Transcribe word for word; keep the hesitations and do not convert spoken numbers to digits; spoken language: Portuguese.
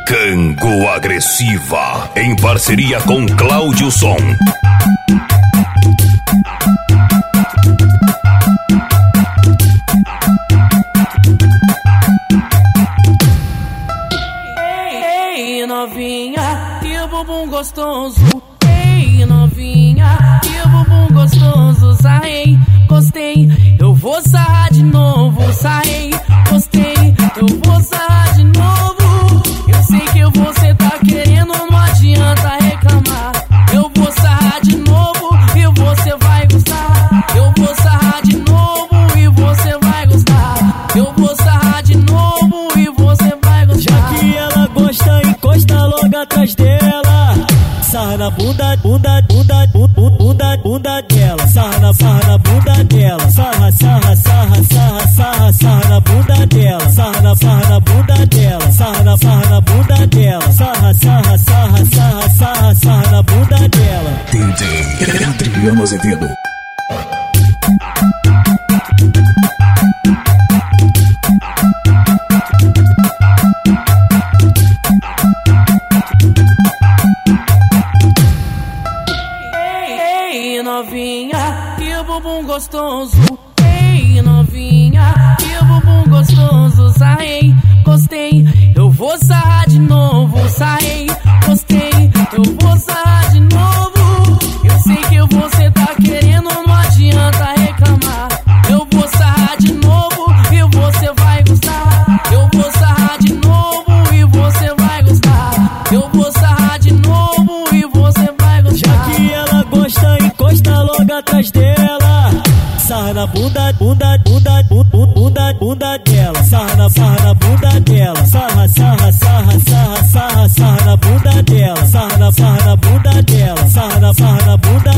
Cango Agressiva, em parceria com Cláudio Som. Ei, novinha, que bumbum gostoso. Ei, novinha, que bumbum gostoso. Sarrei, gostei, eu vou sarrar de novo. Sarrei, gostei, eu vou sarrar de novo. Eu sei que você tá querendo, não adianta reclamar. Eu vou sarrar de novo e você vai gostar. Eu vou sarrar de novo e você vai gostar. Eu vou sarrar de novo e você vai gostar. Já que ela gosta, encosta logo atrás dela. Sarra na bunda, bunda, bunda, bunda, bunda, bunda dela. Sarra na, sarra na bunda dela. Sarra, sarra, sarra, sarra, sarra, sarra na bunda dela. Sarra na, sarra na bunda dela. Sarra na, sarra na bunda dela. Sarra, sarra, sarra, sarra, sarra, sarra na bunda dela. D J Adriano Azevedo. Ei, novinha, que bumbum gostoso. Ei, novinha, que bumbum gostoso. Sarrei, gostei, eu vou sarrar de novo. Sarrei, gostei, eu vou sarrar de novo. Eu sei que você tá querendo, não adianta reclamar. Eu vou sarrar de novo e você vai gostar. Eu vou sarrar de novo e você vai gostar. Eu vou sarrar de novo e você vai gostar. Já que ela gosta, encosta logo atrás dela. Sarra na bunda, bunda, bunda, bunda, bunda, bunda dela. Sarra na, sarra na bunda dela. Sarra, sarra, sarra, sarra, sarra, sarra na bunda dela. Sarra na, sarra na bunda dela. Sarra na, sarra na bunda